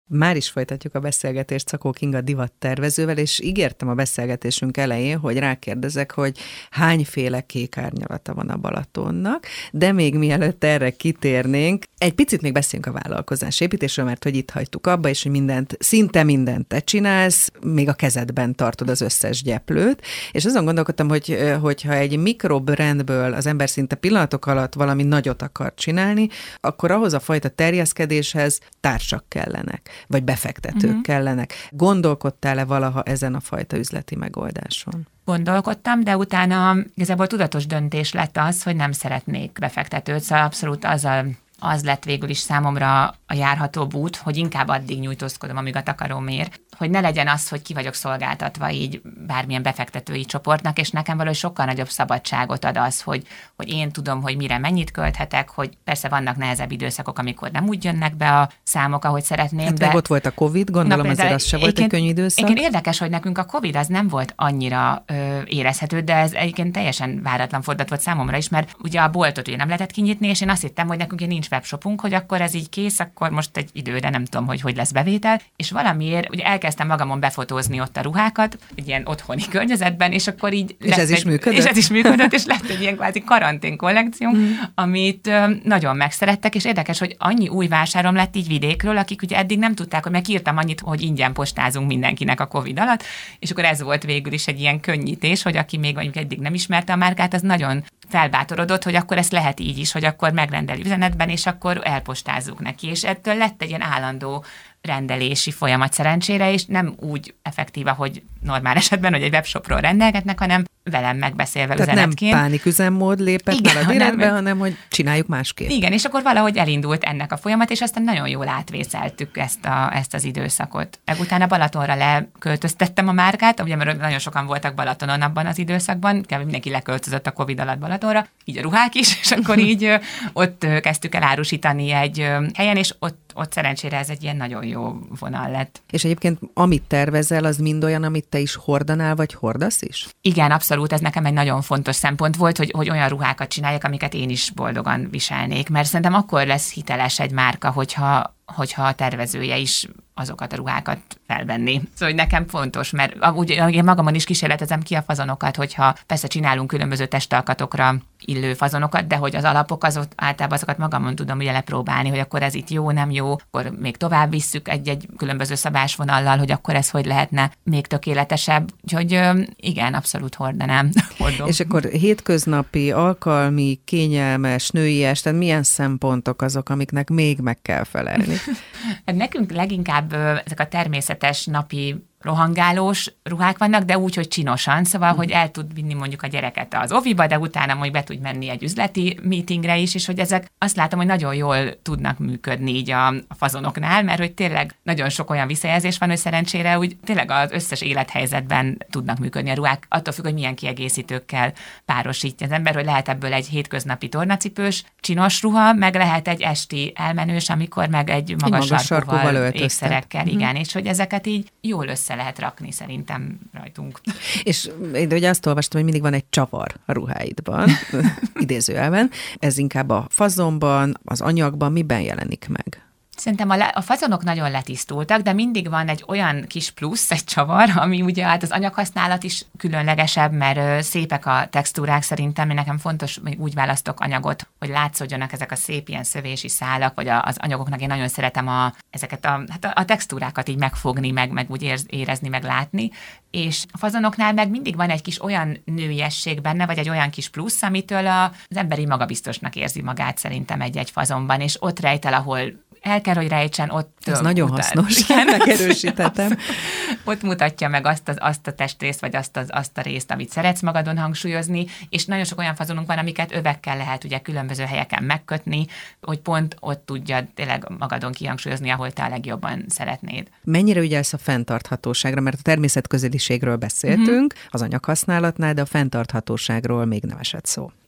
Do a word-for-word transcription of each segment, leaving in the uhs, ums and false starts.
Már is folytatjuk a beszélgetést Szakó Kinga divattervezővel, és ígértem a beszélgetésünk elején, hogy rákérdezek, hogy hányféle kék árnyalata van a Balatonnak, de még mielőtt erre kitérnénk, egy picit még beszéljünk a vállalkozásépítésről, mert hogy itt hagytuk abba, és hogy mindent, szinte mindent te csinálsz, még a kezedben tartod az összes gyeplőt, és azon gondolkodtam, hogy hogyha egy mikrobrandből az ember szinte pillanatok alatt valami nagyot akar csinálni, akkor ahhoz a fajta terjeszkedéshez társak kellenek, vagy befektetők uh-huh. kellenek. Gondolkodtál-e valaha ezen a fajta üzleti megoldáson? Gondolkodtam, de utána igazából tudatos döntés lett az, hogy nem szeretnék befektetőt, szóval abszolút az, a, az lett végül is számomra a járhatóbb út, hogy inkább addig nyújtózkodom, amíg a takarom ér, hogy ne legyen az, hogy ki vagyok szolgáltatva így bármilyen befektetői csoportnak, és nekem valahogy sokkal nagyobb szabadságot ad az, hogy, hogy én tudom, hogy mire mennyit költhetek, hogy persze vannak nehezebb időszakok, amikor nem úgy jönnek be a számok, ahogy szeretném. Hát de... ott volt a Covid, gondolom na, azért az se volt egy könnyű időszak. Igen, érdekes, hogy nekünk a Covid az nem volt annyira ö, érezhető, de ez egyébként teljesen váratlan fordulat volt számomra is, mert ugye a boltot ugye nem lehetett kinyitni, és én azt hittem, hogy nekünk nincs webshopunk, hogy akkor ez így kész, akkor most egy időre nem tudom, hogy hogy lesz bevétel, és valamiért ugye elkezdtem magamon befotózni ott a ruhákat, egy ilyen otthoni környezetben, és akkor így és ez egy, is működött? És ez is működött, és lett egy ilyen kvázi karantén kollekció, mm. amit ö, nagyon megszerettek, és érdekes, hogy annyi új vásárom lett így vidékről, akik ugye eddig nem tudták, hogy megírtam annyit, hogy ingyen postázunk mindenkinek a Covid alatt, és akkor ez volt végül is egy ilyen könnyítés, hogy aki még mondjuk eddig nem ismerte a márkát, az nagyon felbátorodott, hogy akkor ezt lehet így is, hogy akkor megrendeli üzenetben, és akkor elpostázzuk neki, és ettől lett egy ilyen állandó rendelési folyamat szerencsére, és nem úgy effektív, hogy normál esetben, hogy egy webshopról rendelgetnek, hanem velem megbeszélve tehát üzenetként. Nem pániküzemmód lépett igen, már a direktbe, hanem, hanem hogy csináljuk másképp. Igen, és akkor valahogy elindult ennek a folyamat, és aztán nagyon jól átvészeltük ezt, a, ezt az időszakot. Meg utána Balatonra leköltöztettem a márkát, ugye mert nagyon sokan voltak Balatonon abban az időszakban, kb. Mindenki leköltözött a Covid alatt Balatonra, így a ruhák is, és akkor így ott kezdtük el árusítani egy helyen, és ott ott szerencsére ez egy ilyen nagyon jó vonal lett. És egyébként amit tervezel, az mind olyan, amit te is hordanál, vagy hordasz is? Igen, abszolút, ez nekem egy nagyon fontos szempont volt, hogy, hogy olyan ruhákat csináljak, amiket én is boldogan viselnék, mert szerintem akkor lesz hiteles egy márka, hogyha, hogyha a tervezője is azokat a ruhákat felvenni. Szóval hogy nekem fontos, mert úgy, én magamon is kísérletezem ki a fazonokat, hogyha persze csinálunk különböző testalkatokra illő fazonokat, de hogy az alapok azok, általában azokat magamon tudom ugye lepróbálni, hogy akkor ez itt jó, nem jó, akkor még tovább visszük egy-egy különböző szabásvonallal, hogy akkor ez hogy lehetne még tökéletesebb. Úgyhogy igen, abszolút hordanám. Hordom. És akkor hétköznapi, alkalmi, kényelmes, nőies, tehát milyen szempontok azok, amiknek még meg kell felelni? Nekünk leginkább ezek a természetes napi rohangálós ruhák vannak, de úgy, hogy csinosan, szóval, hogy el tud vinni mondjuk a gyereket az oviba, de utána majd be tud menni egy üzleti meetingre is, és hogy ezek azt látom, hogy nagyon jól tudnak működni így a, a fazonoknál, mert hogy tényleg nagyon sok olyan visszajelzés van, hogy szerencsére úgy tényleg az összes élethelyzetben tudnak működni a ruhák, attól függ, hogy milyen kiegészítőkkel párosítja az ember, hogy lehet ebből egy hétköznapi tornacipős, csinos ruha, meg lehet egy esti elmenős, amikor meg egy magas, magas sarkúval, sarkúval ékszerekkel, uh-huh. igen, és hogy ezeket így jól össze lehet rakni szerintem rajtunk. És de ugye azt olvastam, hogy mindig van egy csavar a ruháidban, idézőjelben. Ez inkább a fazonban, az anyagban miben jelenik meg? Szerintem a, le, a fazonok nagyon letisztultak, de mindig van egy olyan kis plusz, egy csavar, ami ugye hát az anyaghasználat is különlegesebb, mert ö, szépek a textúrák szerintem, én nekem fontos, hogy úgy választok anyagot, hogy látszódjanak ezek a szép ilyen szövési szálak, vagy a, az anyagoknak én nagyon szeretem a, ezeket a, hát a, a textúrákat így megfogni, meg, meg úgy érz, érezni, meg látni, és a fazonoknál meg mindig van egy kis olyan nőiesség benne, vagy egy olyan kis plusz, amitől a, az emberi magabiztosnak érzi magát szerintem egy-egy fazonban, és ott rejt el, ahol el kell, hogy rejtsen, ott... Ez nagyon mutat. Hasznos, megerősítettem. Ott mutatja meg azt, az, azt a testrészt, vagy azt, az, azt a részt, amit szeretsz magadon hangsúlyozni, és nagyon sok olyan fazonunk van, amiket övekkel lehet ugye különböző helyeken megkötni, hogy pont ott tudja tényleg magadon kihangsúlyozni, ahol te a legjobban szeretnéd. Mennyire ügyelsz a fenntarthatóságra, mert a természetközeliségről beszéltünk, mm-hmm. az anyaghasználatnál, de a fenntarthatóságról még nem esett szó.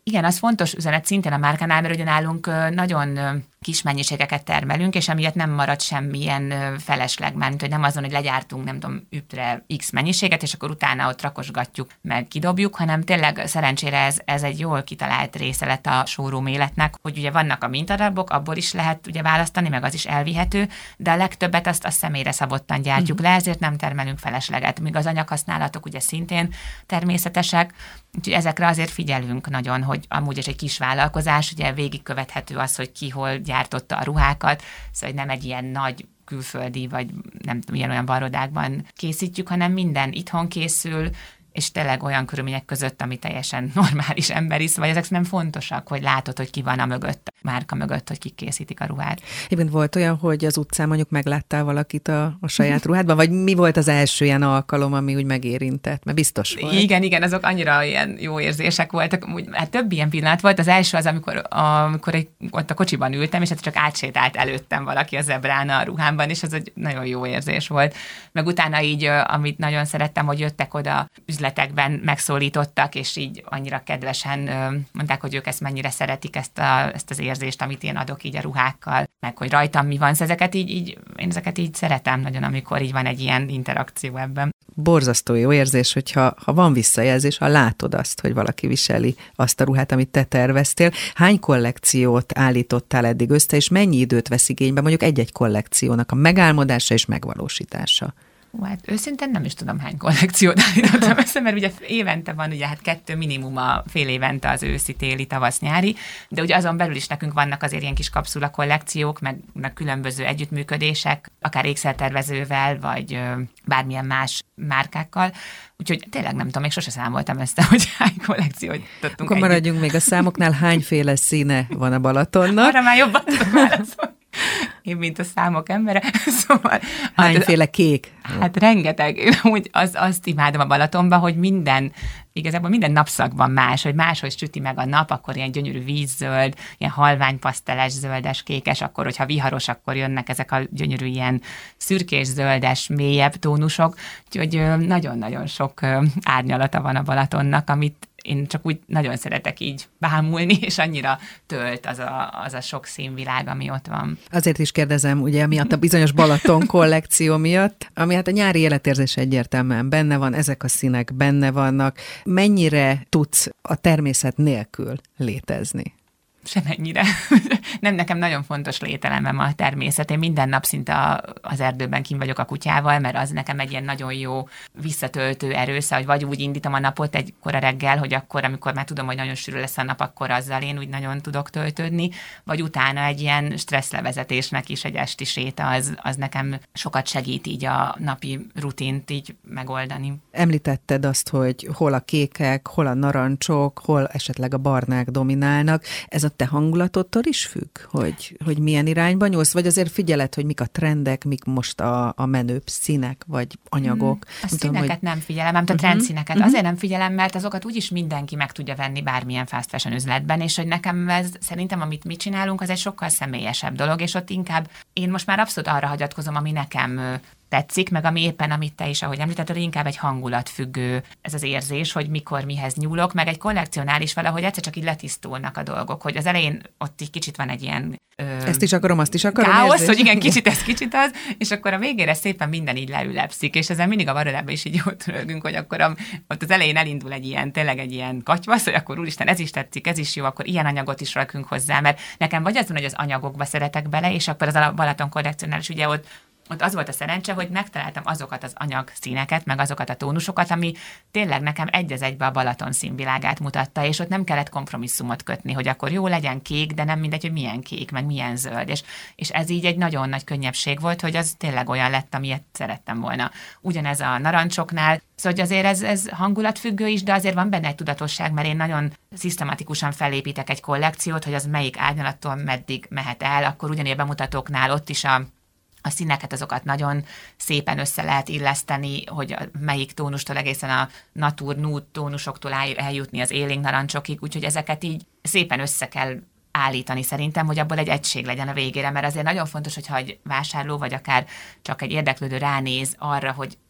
Igen, az fontos üzenet szintén a márkánál, mert ugye nálunk nagyon kis mennyiségeket termelünk, és emiatt nem marad semmilyen felesleg, mert hogy nem azon, hogy legyártunk, nem tudom, ütre X mennyiséget, és akkor utána ott rakosgatjuk, meg kidobjuk, hanem tényleg szerencsére ez, ez egy jól kitalált része lett a showroom életnek, hogy ugye vannak a mintadarabok, abból is lehet ugye választani, meg az is elvihető, de a legtöbbet azt a személyre szabottan gyártjuk uh-huh. le, ezért nem termelünk felesleget, míg az anyaghasználatok ugye szintén természetesek, úgyhogy ezekre azért figyelünk nagyon, hogy amúgy is egy kis vállalkozás, ugye végigkövethető az, hogy ki hol gyártotta a ruhákat, szóval nem egy ilyen nagy külföldi, vagy nem tudom, ilyen olyan barodákban készítjük, hanem minden itthon készül, és tényleg olyan körülmények között, ami teljesen normális emberi, szóval ezek nem fontosak, hogy látod, hogy ki van a mögött, a márka mögött, hogy kik készítik a ruhát. Éppen volt olyan, hogy az utcán mondjuk megláttál valakit a, a saját ruhádban, vagy mi volt az első ilyen alkalom, ami úgy megérintett? Mert biztos volt. Igen, igen, azok annyira ilyen jó érzések voltak. Úgy, hát több ilyen pillanat volt. Az első az, amikor, amikor egy, ott a kocsiban ültem, és hát csak átsétált előttem valaki a zebrán a ruhámban, és az egy nagyon jó érzés volt. Meg utána így, amit nagyon szerettem, hogy jöttek oda üzletekben, megszólítottak, és így annyira kedvesen mondták, hogy ők ezt mennyire szeretik, ezt, a, ezt az érzést, amit én adok így a ruhákkal, meg hogy rajtam mi van, szóval ezeket így, így, én ezeket így szeretem nagyon, amikor így van egy ilyen interakció ebben. Borzasztó jó érzés, hogyha ha van visszajelzés, ha látod azt, hogy valaki viseli azt a ruhát, amit te terveztél. Hány kollekciót állítottál eddig össze, és mennyi időt vesz igénybe mondjuk egy-egy kollekciónak a megálmodása és megvalósítása? Hát őszintén nem is tudom, hány kollekciót állítottam össze, mert ugye évente van, ugye hát kettő minimum a fél évente az őszi, téli, tavasz, nyári, de ugye azon belül is nekünk vannak azért ilyen kis kapszula kollekciók, meg, meg különböző együttműködések, akár ékszertervezővel, vagy ö, bármilyen más márkákkal. Úgyhogy tényleg nem tudom, még sose számoltam ezt, hogy hány kollekciót tudtunk. Akkor együtt. Maradjunk még a számoknál, hányféle színe van a Balatonnak? Arra már jobban tudom válaszolni. Én, mint a számok embere. Szóval, hányféle kék? Hát rengeteg. Én úgy az, azt imádom a Balatonban, hogy minden, igazából minden napszakban más, hogy máshogy süti meg a nap, akkor ilyen gyönyörű vízzöld, ilyen halvány paszteles, zöldes, kékes, akkor, hogyha viharos, akkor jönnek ezek a gyönyörű ilyen szürkés, zöldes, mélyebb tónusok. Úgyhogy nagyon-nagyon sok árnyalata van a Balatonnak, amit én csak úgy nagyon szeretek így bámulni, és annyira tölt az a, az a sok színvilág, ami ott van. Azért is kérdezem, ugye, miatt a bizonyos Balaton kollekció miatt, ami hát a nyári életérzés egyértelműen benne van, ezek a színek benne vannak. Mennyire tudsz a természet nélkül létezni? Semennyire. Nem, nekem nagyon fontos lételemem a természet. Én minden nap szinte az erdőben kint vagyok a kutyával, mert az nekem egy ilyen nagyon jó visszatöltő erősze, hogy vagy úgy indítom a napot egy kora reggel, hogy akkor, amikor már tudom, hogy nagyon sűrű lesz a nap, akkor azzal én úgy nagyon tudok töltődni, vagy utána egy ilyen stresszlevezetésnek is egy esti séta, az, az nekem sokat segít így a napi rutint így megoldani. Említetted azt, hogy hol a kékek, hol a narancsok, hol esetleg a barnák dominálnak. Ez a te hangulatodtól is függ, hogy, hogy milyen irányba nyúlsz, vagy azért figyeled, hogy mik a trendek, mik most a, a menőbb színek, vagy anyagok? Hmm. A nem színeket tudom, hogy... nem figyelem, nem a uh-huh. trendszíneket. Uh-huh. Azért nem figyelem, mert azokat úgyis mindenki meg tudja venni bármilyen fast fashion üzletben, és hogy nekem ez, szerintem, amit mi csinálunk, az egy sokkal személyesebb dolog, és ott inkább én most már abszolút arra hagyatkozom, ami nekem tetszik, meg ami éppen, amit te is, ahogy említetted, inkább egy hangulatfüggő ez az érzés, hogy mikor mihez nyúlok, meg egy kollekcionál is valahogy egyszer csak így letisztulnak a dolgok, hogy az elején ott így kicsit van egy ilyen ö, ezt is akarom, azt is akarom. Káosz, érzés. hogy igen, kicsit ez, kicsit az, és akkor a végére szépen minden így leülepszik, és ezen mindig a barodában is így jót rögünk, hogy akkor a, ott az elején elindul egy ilyen, tényleg egy ilyen katyvasz, hogy akkor úristen, ez is tetszik, ez is jó, akkor ilyen anyagot is rakunk hozzá, mert nekem vagy az van, hogy az anyagokba szeretek bele, és akkor az a Balaton kollekcionál is ugye ott Ott az volt a szerencse, hogy megtaláltam azokat az anyagszíneket, meg azokat a tónusokat, ami tényleg nekem egy az egybe a Balaton színvilágát mutatta, és ott nem kellett kompromisszumot kötni, hogy akkor jó legyen kék, de nem mindegy, hogy milyen kék, meg milyen zöld. És, és ez így egy nagyon nagy könnyebbség volt, hogy az tényleg olyan lett, amilyet szerettem volna. Ugyanez a narancsoknál, szóval azért ez, ez hangulatfüggő is, de azért van benne egy tudatosság, mert én nagyon szisztematikusan felépítek egy kollekciót, hogy az melyik árnyalattól meddig mehet el, akkor ugyanilyen bemutatóknál ott is a A színeket, azokat nagyon szépen össze lehet illeszteni, hogy melyik tónustól egészen a natur, nude tónusoktól eljutni az élénk narancsokig, úgyhogy ezeket így szépen össze kell állítani szerintem, hogy abból egy egység legyen a végére, mert azért nagyon fontos, hogyha egy vásárló, vagy akár csak egy érdeklődő ránéz arra, hogy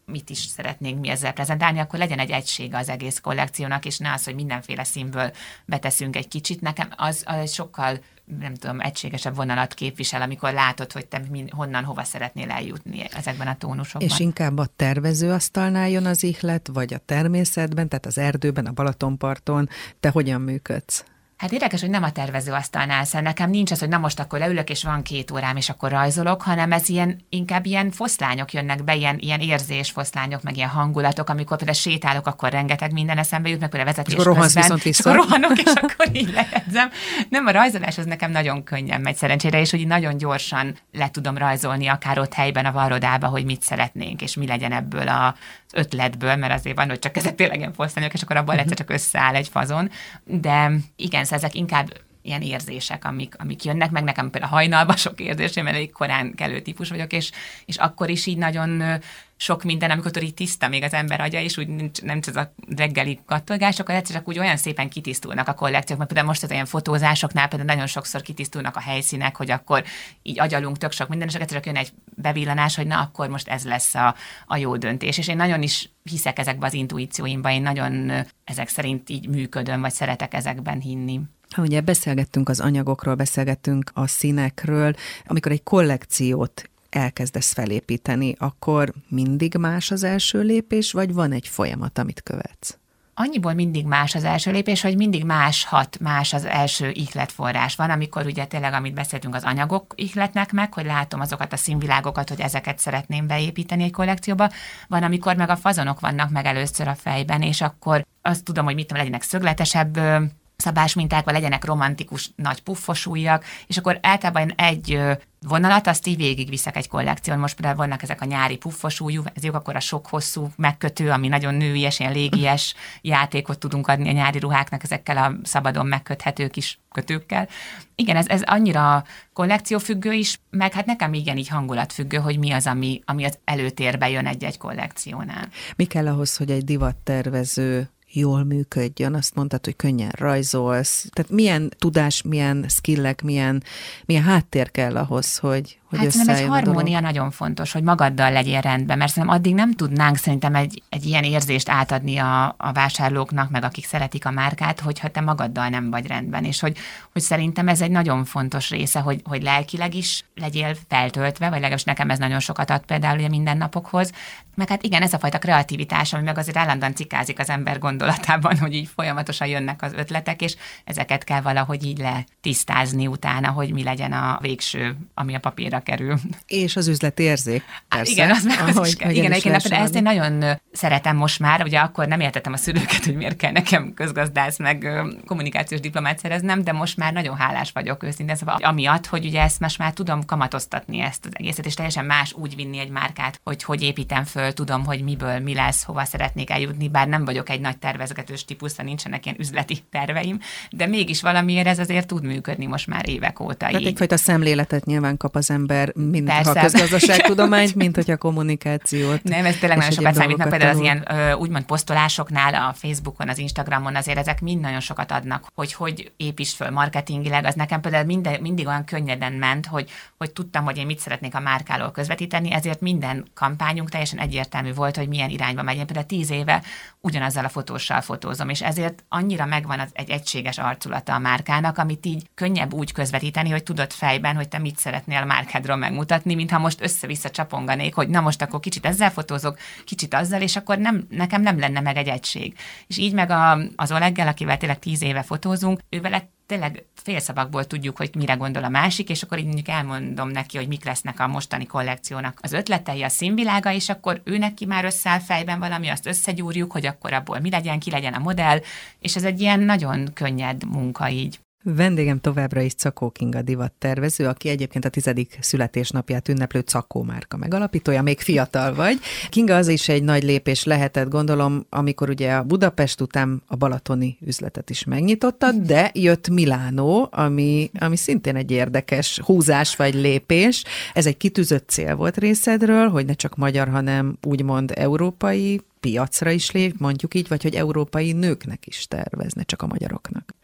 mit is szeretnénk mi ezzel prezentálni, akkor legyen egy egysége az egész kollekciónak, és ne az, hogy mindenféle színből beteszünk egy kicsit. Nekem az, az egy sokkal, nem tudom, egységesebb vonalat képvisel, amikor látod, hogy te min, honnan, hova szeretnél eljutni ezekben a tónusokban. És inkább a tervezőasztalnál jön az ihlet, vagy a természetben, tehát az erdőben, a Balatonparton, te hogyan működsz? Hát érdekes, hogy nem a tervezőasztalnál, szóval nekem nincs az, hogy na most akkor leülök, és van két órám, és akkor rajzolok, hanem ez ilyen, inkább ilyen foszlányok jönnek be, ilyen, ilyen érzésfoszlányok, meg ilyen hangulatok, amikor például sétálok, akkor rengeteg minden eszembe jut, meg például vezetés és rohansz viszont vissza. És akkor rohanok, és akkor így lejegyzem. Nem, a rajzolás az nekem nagyon könnyen megy szerencsére, és hogy nagyon gyorsan le tudom rajzolni, akár ott helyben a varrodába, hogy mit szeretnénk, és mi legyen ebből a ötletből, mert azért van, hogy csak ezek tényleg ilyen foszlányok, és akkor abból egyszer csak összeáll egy fazon. De igen, szóval ezek inkább ilyen érzések, amik, amik jönnek, meg nekem például a hajnalban sok érzésem, mert elég korán kelő típus vagyok, és, és akkor is így nagyon sok minden, amikor így tiszta még az ember agya, és úgy nincs, nem csak az a reggeli kattolgás, akkor egyszer csak úgy olyan szépen kitisztulnak a kollekciók, mert például most az ilyen fotózásoknál például nagyon sokszor kitisztulnak a helyszínek, hogy akkor így agyalunk tök sok minden, és egyszer csak jön egy bevillanás, hogy na, akkor most ez lesz a, a jó döntés. És én nagyon is hiszek ezekbe az intuícióimba, én nagyon ezek szerint így működöm, vagy szeretek ezekben hinni. Ha ugye beszélgettünk az anyagokról, beszélgettünk a színekről, amikor egy kollekciót elkezdesz felépíteni, akkor mindig más az első lépés, vagy van egy folyamat, amit követsz? Annyiból mindig más az első lépés, hogy mindig más hat, más az első ihletforrás. Van, amikor ugye tényleg, amit beszéltünk, az anyagok ihletnek meg, hogy látom azokat a színvilágokat, hogy ezeket szeretném beépíteni egy kollekcióba. Van, amikor meg a fazonok vannak meg először a fejben, és akkor azt tudom, hogy mit tudom, legyenek szögletesebb szabásminták, vagy legyenek romantikus nagy puffos ujjak, és akkor általában egy vonalat, azt így végigviszek egy kollekción. Most például vannak ezek a nyári puffos ujjú, ezek akkor a sok hosszú megkötő, ami nagyon nőies, ilyen légies játékot tudunk adni a nyári ruháknak ezekkel a szabadon megköthető kis kötőkkel. Igen, ez, ez annyira kollekciófüggő is, meg hát nekem igen így hangulatfüggő, hogy mi az, ami, ami az előtérbe jön egy-egy kollekciónál. Mi kell ahhoz, hogy egy divattervező jól működjön? Azt mondtad, hogy könnyen rajzolsz. Tehát milyen tudás, milyen skillek, milyen, milyen háttér kell ahhoz, hogy, hogy hát összeálljon egy harmónia nagyon fontos, hogy magaddal legyél rendben, mert szerintem addig nem tudnánk szerintem egy, egy ilyen érzést átadni a, a vásárlóknak, meg akik szeretik a márkát, hogyha te magaddal nem vagy rendben, és hogy, hogy szerintem ez egy nagyon fontos része, hogy, hogy lelkileg is legyél feltöltve, vagy legalábbis nekem ez nagyon sokat ad például ugye mindennapokhoz, meg hát igen, ez a fajta kreativitás, ami meg azért állandóan cikázik az ember gondolatában, hogy így folyamatosan jönnek az ötletek, és ezeket kell valahogy így letisztázni utána, hogy mi legyen a végső, ami a papírra kerül. És az üzleti érzék, persze. Igen, az meg az ahogy, is kell. Igen, egyébként ezt én nagyon szeretem most már, ugye akkor nem értettem a szülőket, hogy miért kell nekem közgazdász, meg kommunikációs diplomát szereznem, de most már nagyon hálás vagyok őszintén, szóval amiatt, hogy ugye ezt most már tudom kamatoztatni ezt az egészet, és teljesen más úgy vinni egy márkát, hogy hogy építem föl, tudom, hogy miből mi lesz, hova szeretnék eljutni, bár nem vagyok egy nagy tervezgetős típus, nincsenek ilyen üzleti terveim, de mégis valamiért ez azért tud működni most már évek óta. Tehát így. egyfajta szemléletet nyilván kap az ember, mint ha a közgazdaságtudományt, mint hogyha kommunikációt. Nem, ez tényleg nagyon sokat számítnak, például az ilyen ö, úgymond posztolásoknál, a Facebookon, az Instagramon azért ezek mind nagyon sokat adnak, hogy hogy építs föl marketingileg, az nekem például minden, mindig olyan könnyeden ment, hogy, hogy tudtam, hogy én mit szeretnék a márkáról közvetíteni, ezért minden kampányunk teljesen egyértelmű volt, hogy milyen irányba megy. Én például tíz éve ugyanazzal a fotóssal fotózom, és ezért annyira megvan az egy egységes arculata a márkának, amit így könnyebb úgy közvetíteni, hogy tudod fejben, hogy te mit szeretnél a márkádról megmutatni, mintha most össze-vissza csaponganék, hogy na most akkor kicsit ezzel fotózok, kicsit azzal, és akkor nem, nekem nem lenne meg egy egység. És így meg a, az Oleggel, akivel tényleg tíz éve fotózunk, ővel tényleg félszavakból tudjuk, hogy mire gondol a másik, és akkor így mondjuk elmondom neki, hogy mik lesznek a mostani kollekciónak az ötletei, a színvilága, és akkor ő neki már összeáll fejben valami, azt összegyúrjuk, hogy akkor abból mi legyen, ki legyen a modell, és ez egy ilyen nagyon könnyed munka így. Vendégem továbbra is Czakó Kinga divattervező, aki egyébként a tizedik születésnapját ünneplő Czakó márka megalapítója, még fiatal vagy. Kinga, az is egy nagy lépés lehetett, gondolom, amikor ugye a Budapest után a balatoni üzletet is megnyitottad, de jött Milánó, ami, ami szintén egy érdekes húzás vagy lépés. Ez egy kitűzött cél volt részedről, hogy ne csak magyar, hanem úgymond európai piacra is lép, mondjuk így, vagy hogy európai nőknek is tervezne, csak a magyaroknak.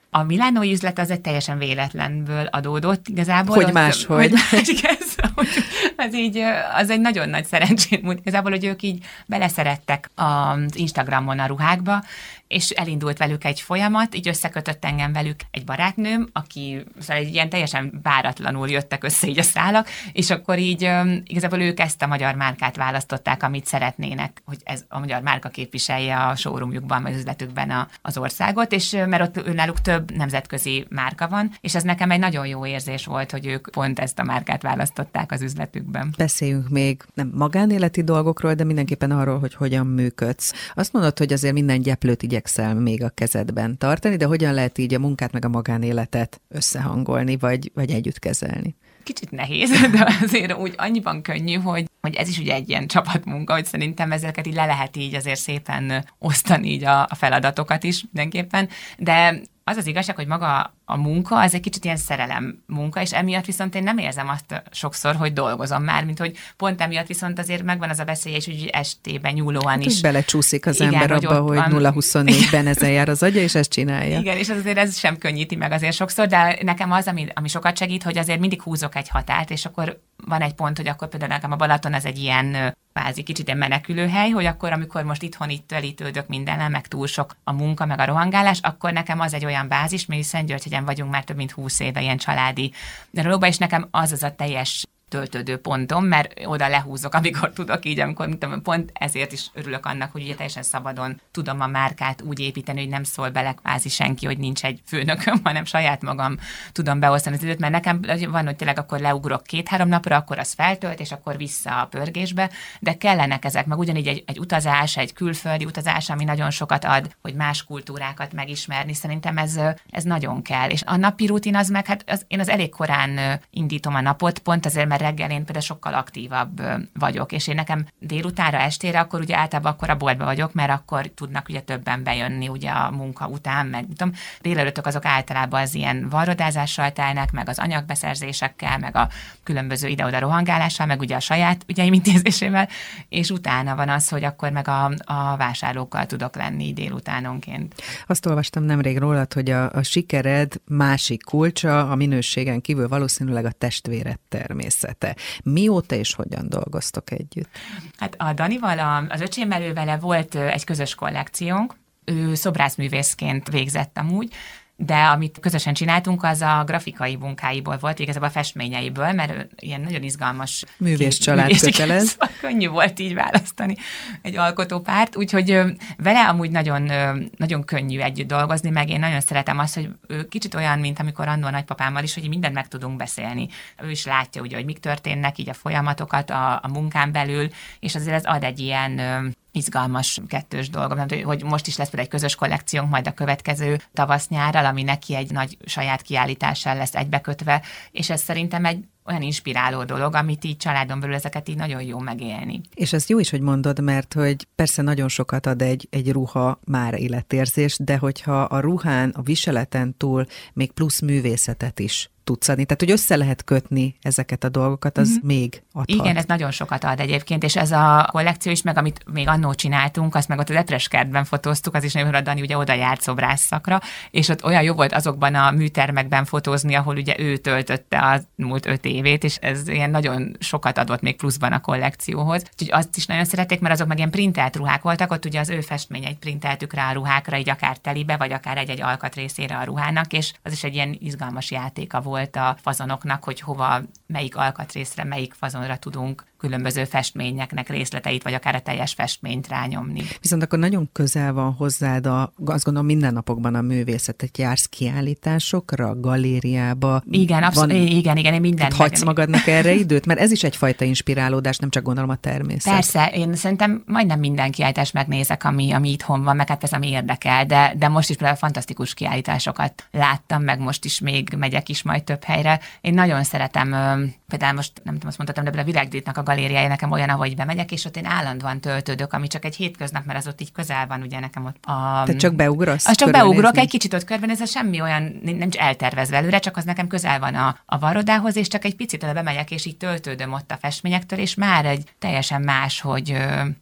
A milánói üzlet az egy teljesen véletlenből adódott igazából. Hogy máshogy. Hogy ez, hogy az, így, az egy nagyon nagy szerencsém múlt. Igazából, hogy ők így beleszerettek az Instagramon a ruhákba, és elindult velük egy folyamat, így összekötött engem velük egy barátnőm, aki szóval egy ilyen teljesen váratlanul jöttek össze így a szálak, és akkor így um, igazából ők ezt a magyar márkát választották, amit szeretnének, hogy ez a magyar márka képviselje a showroomjukban, vagy az üzletükben a, az országot, és mert ott náluk több nemzetközi márka van, és ez nekem egy nagyon jó érzés volt, hogy ők pont ezt a márkát választották az üzletükben. Beszéljünk még nem magánéleti dolgokról, de mindenképpen arról, hogy hogyan működsz. Azt mondod, hogy azért minden gyeplőt igyekszel még a kezedben tartani, de hogyan lehet így a munkát meg a magánéletet összehangolni, vagy, vagy együtt kezelni? Kicsit nehéz, de azért úgy annyiban könnyű, hogy, hogy ez is ugye egy ilyen csapatmunka, hogy szerintem ezeket így le lehet így azért szépen osztani így a, a feladatokat is mindenképpen, de az az igazság, hogy maga a munka, az egy kicsit ilyen szerelem munka, és emiatt viszont én nem érzem azt sokszor, hogy dolgozom már, mint hogy pont emiatt viszont azért megvan az a veszély, és úgy estében nyúlóan hát, is. Belecsúszik az igen, ember abba, hogy nulla huszonnégyben ezen jár az agya, és ezt csinálja. Igen, és azért ez sem könnyíti meg azért sokszor, de nekem az, ami, ami sokat segít, hogy azért mindig húzok egy határt, és akkor van egy pont, hogy akkor például nekem a Balaton az egy ilyen kvázi kicsit ilyen menekülőhely, hogy akkor, amikor most itthon itt telítődök mindennel, meg túl sok a munka, meg a rohangálás, akkor nekem az egy olyan bázis, mi Szentgyörgyhegyen vagyunk már több mint húsz éve ilyen családi dologban, és nekem az az a teljes töltődő pontom, mert oda lehúzok, amikor tudok így, amikor tudom, pont ezért is örülök annak, hogy ugye teljesen szabadon tudom a márkát úgy építeni, hogy nem szól bele kvázi senki, hogy nincs egy főnököm, hanem saját magam tudom beosztani az időt, mert nekem van, hogy tényleg akkor leugrok két-három napra, akkor az feltölt, és akkor vissza a pörgésbe, de kellenek ezek, meg ugyanígy egy, egy utazás, egy külföldi utazás, ami nagyon sokat ad, hogy más kultúrákat megismerni, szerintem ez, ez nagyon kell. És a napi rutin az meg, hát az, én az elég korán indítom a napot, pont azért, mert reggel én például sokkal aktívabb vagyok, és én nekem délutánra, estére, akkor ugye általában akkor a boltba vagyok, mert akkor tudnak ugye többen bejönni ugye a munka után, meg tudom, délelőttök azok általában az ilyen varrodázással telnek, meg az anyagbeszerzésekkel, meg a különböző ide-oda rohangálással, meg ugye a saját ügyeim intézésével, és utána van az, hogy akkor meg a, a vásárlókkal tudok lenni délutánonként. Azt olvastam nemrég rólad, hogy a, a sikered másik kulcsa a minőségen kívül valószínűleg a testvéred természet. Mióta és hogyan dolgoztok együtt? Hát a Danival, az öcsémmel ő vele volt egy közös kollekciónk, ő szobrászművészként végzett amúgy, de amit közösen csináltunk, az a grafikai munkáiból volt, igazából a festményeiből, mert ő ilyen nagyon izgalmas művész család kötelez. Szóval könnyű volt így választani egy alkotópárt, úgyhogy vele amúgy nagyon, nagyon könnyű együtt dolgozni, meg én nagyon szeretem azt, hogy ő kicsit olyan, mint amikor annól a nagypapámmal is, hogy mindent meg tudunk beszélni. Ő is látja, ugye, hogy mik történnek, így a folyamatokat a, a munkán belül, és azért ez ad egy ilyen izgalmas kettős dolgom, hogy most is lesz például egy közös kollekciónk majd a következő tavasz-nyárral, ami neki egy nagy saját kiállítással lesz egybekötve, és ez szerintem egy olyan inspiráló dolog, amit így családon belül ezeket így nagyon jó megélni. És ez jó is, hogy mondod, mert hogy persze nagyon sokat ad egy, egy ruha már életérzés, de hogyha a ruhán, a viseleten túl még plusz művészetet is tudsz adni. Tehát, hogy össze lehet kötni ezeket a dolgokat, az mm-hmm. még adhat. Igen, ez nagyon sokat ad egyébként, és ez a kollekció is, meg amit még annó csináltunk, azt meg ott az Epreskertben fotóztuk, az is nagyon, hogy Dani ugye oda járt szobrászszakra, és ott olyan jó volt azokban a műtermekben fotózni, ahol ugye ő töltötte az múlt öt évét, és ez ilyen nagyon sokat adott még pluszban a kollekcióhoz. Úgyhogy azt is nagyon szerették, mert azok meg ilyen printelt ruhák voltak, ott ugye az ő festményeit printeltük rá a ruhákra, így akár telibe, vagy akár egy-egy alkatrészére a ruhának, és az is egy ilyen izgalmas játéka volt a fazonoknak, hogy hova, melyik alkatrészre, melyik fazonra tudunk különböző festményeknek részleteit, vagy akár a teljes festményt rányomni. Viszont akkor nagyon közel van hozzád, a, azt gondolom mindennapokban a művészetet, jársz kiállításokra, galériába. Igen, abszolút, van, igen, igen, én mindent. Hagysz magadnak erre időt? Mert ez is egyfajta inspirálódás, nem csak gondolom a természet. Persze, én szerintem majdnem minden kiállítást megnézek, ami, ami itthon van, meg hát ez ami érdekel, de, de most is például fantasztikus kiállításokat láttam, meg most is még megyek is majd több helyre. Én nagyon szeretem, például most nem tudom, azt mondhatom, de a Virágdíjnak a galériája nekem olyan, ahogy bemegyek, és ott én állandóan töltődök, ami csak egy hétköznap, mert az ott így közel van, ugye nekem ott a... Te csak beugrasz? Az csak beugrok, egy kicsit ott körbenéz, ez semmi olyan, nincs eltervezve előre, csak az nekem közel van a, a varrodához, és csak egy picit oda bemegyek, és így töltődöm ott a festményektől, és már egy teljesen más, hogy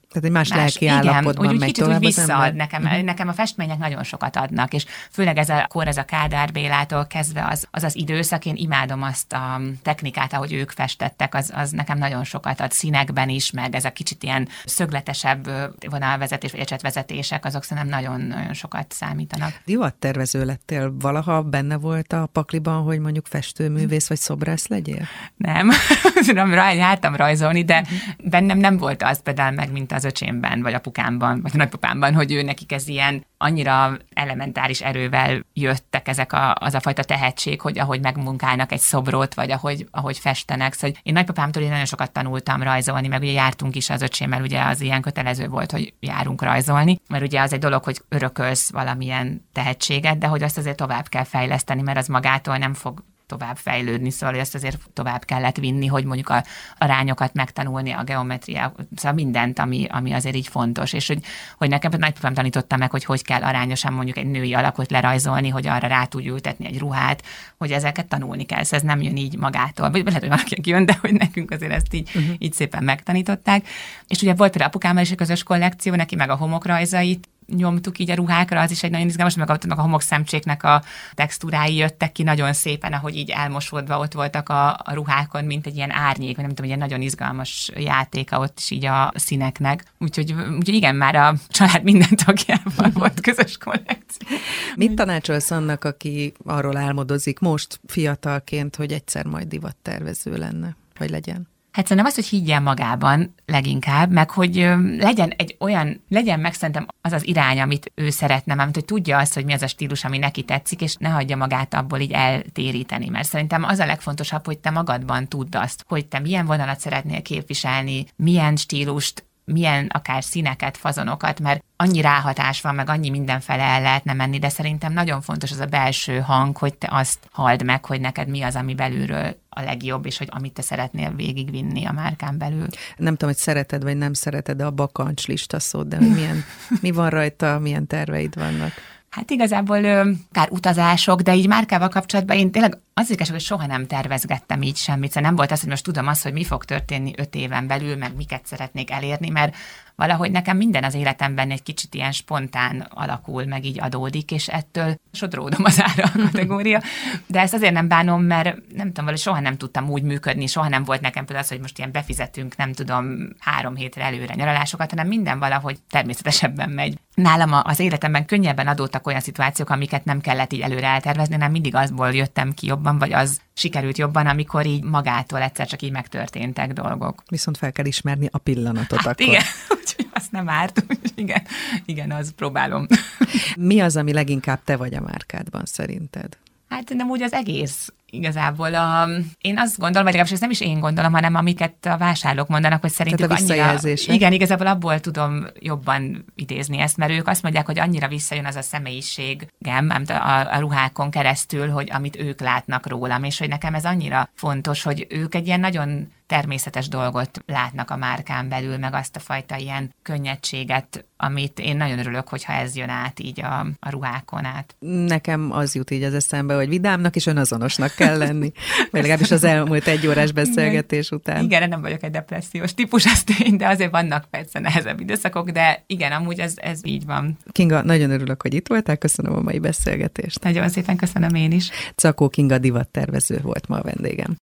Tehát egy más, más lelki igen, állapotban úgy, megy kicsit tovább úgy visszaad az nekem. Uh-huh. Nekem a festmények nagyon sokat adnak, és főleg ez a kor, ez a Kádár Bélától kezdve az az, az időszak, én imádom azt a technikát, ahogy ők festettek, az, az nekem nagyon sokat ad színekben is, meg ez a kicsit ilyen szögletesebb vonalvezetés, vagy ecsetvezetések, azok szerintem nagyon-nagyon sokat számítanak. Divattervező lettél, valaha benne volt a pakliban, hogy mondjuk festőművész vagy szobrász legyél? Nem, tudom, jártam rajzolni, de bennem nem volt az például meg, mint az öcsémben, vagy apukámban, vagy a nagypapámban, hogy ő nekik ez ilyen annyira elementáris erővel jöttek ezek a, az a fajta tehetség, hogy ahogy megmunkálnak egy szobrot, vagy ahogy, ahogy festenek. Szóval én nagypapámtól én nagyon sokat tanultam rajzolni, meg ugye jártunk is az öcsémmel, ugye az ilyen kötelező volt, hogy járunk rajzolni, mert ugye az egy dolog, hogy örökölsz valamilyen tehetséget, de hogy azt azért tovább kell fejleszteni, mert az magától nem fog tovább fejlődni, szóval hogy ezt azért tovább kellett vinni, hogy mondjuk a arányokat megtanulni, a geometriát, szóval mindent, ami, ami azért így fontos, és hogy, hogy nekem nagypapám tanította meg, hogy hogy kell arányosan mondjuk egy női alakot lerajzolni, hogy arra rá tudj ültetni egy ruhát, hogy ezeket tanulni kell, szóval ez nem jön így magától, vagy lehet, hogy valakinek jön, de hogy nekünk azért ezt így, uh-huh. így szépen megtanították. És ugye volt például apukámmal is egy közös kollekció, neki meg a homokrajzait nyomtuk így a ruhákra, az is egy nagyon izgalmas, meg a homokszemcséknek a textúrái jöttek ki nagyon szépen, ahogy így elmosódva ott voltak a, a ruhákon, mint egy ilyen árnyék, vagy nem tudom, egy ilyen nagyon izgalmas játéka ott is így a színeknek. Úgyhogy, úgyhogy igen, már a család minden tagjával volt közös kollekció. Mit tanácsolsz annak, aki arról álmodozik most fiatalként, hogy egyszer majd divattervező lenne, vagy legyen? Hát szerintem az, hogy higgyen magában leginkább, meg hogy legyen egy olyan, legyen meg szerintem az az irány, amit ő szeretne, mert hogy tudja azt, hogy mi az a stílus, ami neki tetszik, és ne hagyja magát abból így eltéríteni, mert szerintem az a legfontosabb, hogy te magadban tudd azt, hogy te milyen vonalat szeretnél képviselni, milyen stílust, milyen akár színeket, fazonokat, mert annyi ráhatás van, meg annyi mindenfele el lehetne menni, de szerintem nagyon fontos az a belső hang, hogy te azt halld meg, hogy neked mi az, ami belülről a legjobb, és hogy amit te szeretnél végigvinni a márkán belül. Nem tudom, hogy szereted, vagy nem szereted, de a bakancslista szót, de hogy milyen, mi van rajta, milyen terveid vannak? Hát igazából akár utazások, de így márkával kapcsolatban én tényleg az igazság, hogy soha nem tervezgettem így semmit, szóval nem volt az, hogy most tudom azt, hogy mi fog történni öt éven belül, meg miket szeretnék elérni, mert valahogy nekem minden az életemben egy kicsit ilyen spontán alakul, meg így adódik, és ettől sodródom az ára a kategória. De ezt azért nem bánom, mert nem tudom, valahogy soha nem tudtam úgy működni, soha nem volt nekem például az, hogy most ilyen befizetünk, nem tudom, három hétre előre nyaralásokat, hanem minden valahogy természetesebben megy. Nálam az életemben könnyebben adódtak olyan szituációk, amiket nem kellett így előre eltervezni, nem mindig azból jöttem ki jobban, vagy az sikerült jobban, amikor így magától egyszer csak így megtörténtek dolgok. Viszont fel kell ismerni a pillanatot hát akkor. Igen, úgyhogy azt nem árt, úgyhogy igen, igen, az próbálom. Mi az, ami leginkább te vagy a márkádban szerinted? Hát nem úgy az egész igazából. A, én azt gondolom, vagy legalábbis ez nem is én gondolom, hanem amiket a vásárlók mondanak, hogy szerintük annyira... Igen, igazából abból tudom jobban idézni ezt, mert ők azt mondják, hogy annyira visszajön az a személyiségem a, a ruhákon keresztül, hogy amit ők látnak rólam, és hogy nekem ez annyira fontos, hogy ők egy ilyen nagyon természetes dolgot látnak a márkán belül, meg azt a fajta ilyen könnyedséget, amit én nagyon örülök, hogyha ez jön át így a, a ruhákon át. Nekem az jut így az eszembe, hogy vidámnak és önazonosnak kell lenni. Vagy legalábbis az elmúlt egy órás beszélgetés igen. után. Igen, nem vagyok egy depressziós típus, ez tény, de azért vannak persze nehezebb időszakok, de igen, amúgy ez, ez így van. Kinga, nagyon örülök, hogy itt voltál, köszönöm a mai beszélgetést. Nagyon szépen köszönöm én is. Czakó Kinga divattervező volt ma a vendégem.